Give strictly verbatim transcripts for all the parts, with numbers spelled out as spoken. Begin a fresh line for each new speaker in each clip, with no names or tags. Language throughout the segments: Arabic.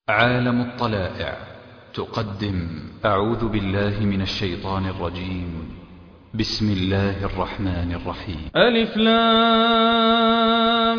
عالم الطلائع تقدم أعوذ بالله من الشيطان الرجيم. بسم الله الرحمن الرحيم.
ألف لام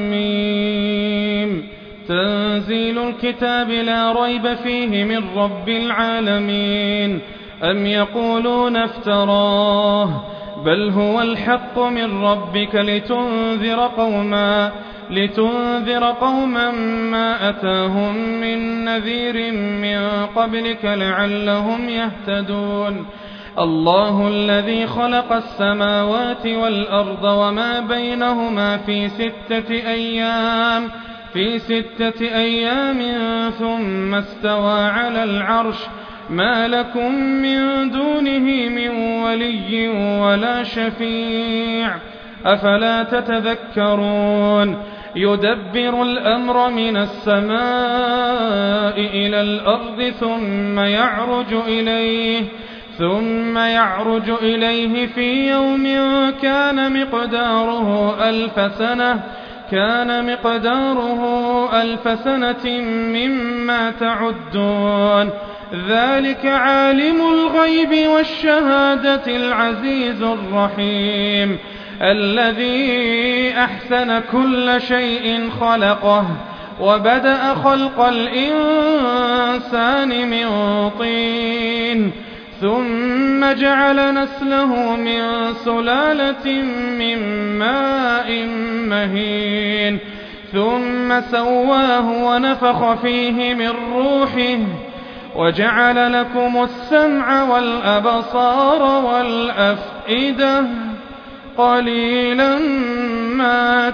ميم. تنزيل الكتاب لا ريب فيه من رب العالمين. أم يقولون افتراه بل هو الحق من ربك لتنذر قوما لتنذر قوما ما أتاهم من نذير من قبلك لعلهم يهتدون. الله الذي خلق السماوات والأرض وما بينهما في ستة أيام في ستة أيام ثم استوى على العرش ما لكم من دونه من ولي ولا شفيع أفلا تتذكرون. يدبر الأمر من السماء إلى الأرض ثم يعرج إليه ثم يعرج إليه في يوم كان مقداره ألف سنة كان مقداره ألف سنة مما تعدون. ذلك عالم الغيب والشهادة العزيز الرحيم الذي أحسن كل شيء خلقه وبدأ خلق الإنسان من طين ثم جعل نسله من سلالة من ماء مهين ثم سواه ونفخ فيه من روحه وجعل لكم السمع والأبصار والأفئدة قليلا ما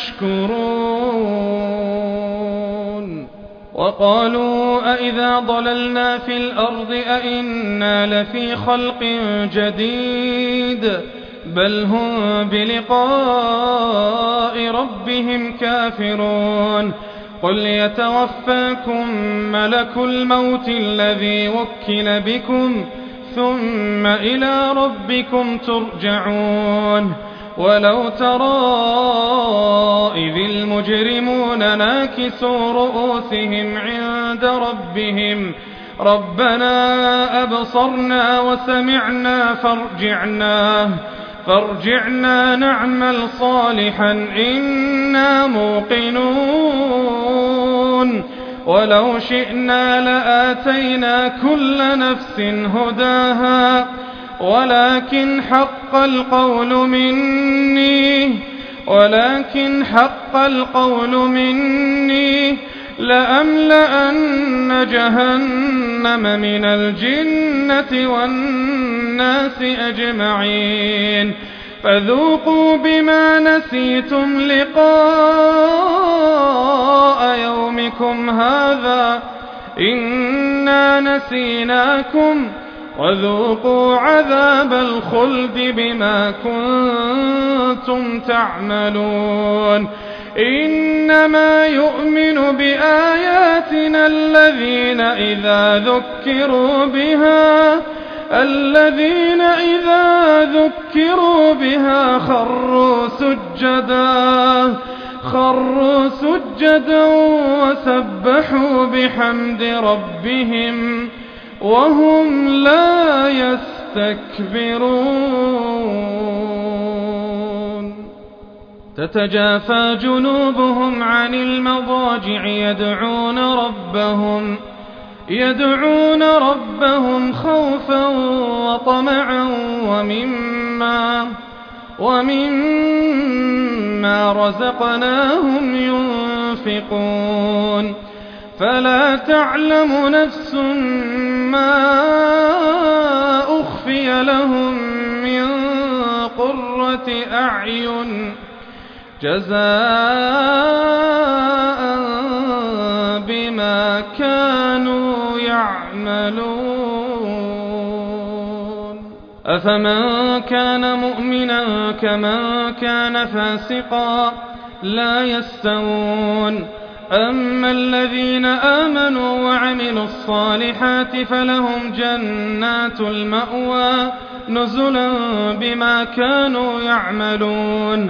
تشكرون. وقالوا أئذا ضللنا في الأرض أئنا لفي خلق جديد بل هم بلقاء ربهم كافرون. قل يتوفاكم ملك الموت الذي وكل بكم ثم إلى ربكم ترجعون. ولو ترى إذ المجرمون ناكسوا رؤوسهم عند ربهم ربنا أبصرنا وسمعنا فارجعنا فارجعنا نعمل صالحا إنا موقنون. ولو شئنا لآتينا كل نفس هداها ولكن حق القول مني ولكن حق القول مني لأملأن جهنم من الجنة والناس أجمعين. فذوقوا بما نسيتم لقاء يومكم هذا إنا نسيناكم وذوقوا عذاب الخلد بما كنتم تعملون. إنما يؤمن بآياتنا الذين إذا ذكروا بها الذين إذا ذكروا بها خروا سجدا خروا سجدا وسبحوا بحمد ربهم وهم لا يستكبرون. تتجافى جنوبهم عن المضاجع يدعون ربهم يدعون ربهم خوفا وطمعا ومما ومما رزقناهم ينفقون. فلا تعلم نفس ما أخفي لهم من قرة أعين جزاء بما كانوا يعملون. أفمن كان مؤمنا كمن كان فاسقا لا يستوون. أما الذين آمنوا وعملوا الصالحات فلهم جنات المأوى نزلا بما كانوا يعملون.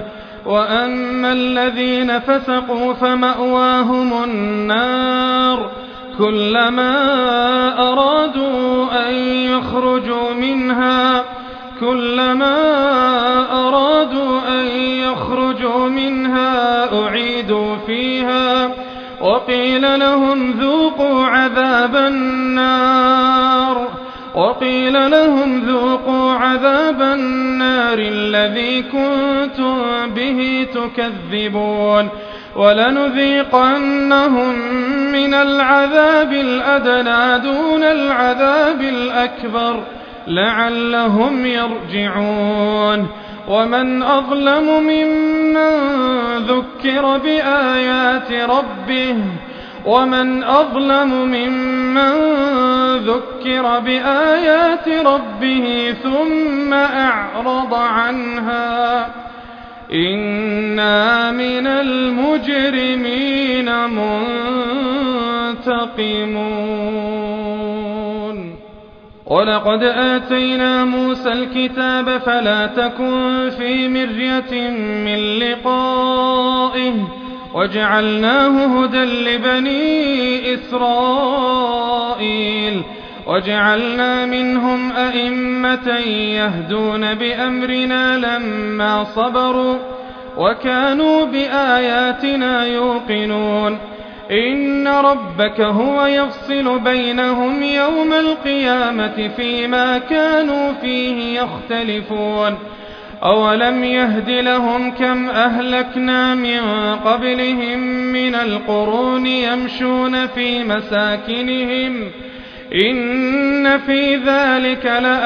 وأما الذين فسقوا فمأواهم النار كلما أرادوا أن يخرجوا منها كلما أرادوا أن يخرجوا منها أعيدوا فيها وقيل لهم ذوقوا عذاب النار وقيل لهم ذوقوا عذاب النار الذي كنتم به تكذبون ولنذيقنهم من العذاب الأدنى دون العذاب الأكبر لعلهم يرجعون ومن أظلم ممن ذكر بآيات ربه ومن أظلم ممن ذكر بآيات ربه ثم أعرض عنها إنا من المجرمين منتقمون ولقد آتينا موسى الكتاب فلا تكن في مرية من لقائه وجعلناه هدى لبني إسرائيل وجعلنا منهم أئمة يهدون بأمرنا لما صبروا وكانوا بآياتنا يوقنون إن ربك هو يفصل بينهم يوم القيامة فيما كانوا فيه يختلفون أولم يهد لهم كم أهلكنا من قبلهم من القرون يمشون في مساكنهم إن في ذلك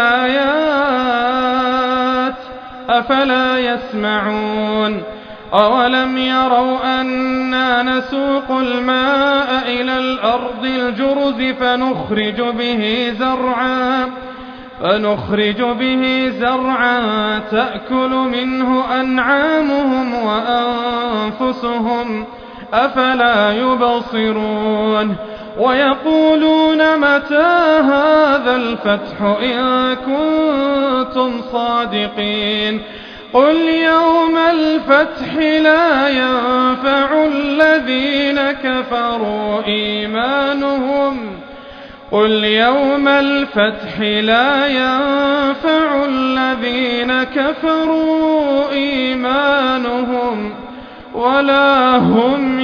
لآيات أفلا يسمعون أولم يروا أنا نسوق الماء إلى الأرض الجرز فنخرج به زرعا فنخرج به زرعا تأكل منه أنعامهم وأنفسهم أفلا يبصرون ويقولون متى هذا الفتح إن كنتم صادقين قل يوم الفتح لا ينفع الذين كفروا إيمانهم قل يوم الفتح لا ينفع الذين كفروا إيمانهم ولا هم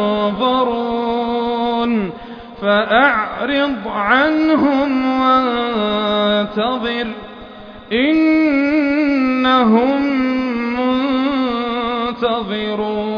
ينظرون فأعرض عنهم وانتظر إنهم منتظرون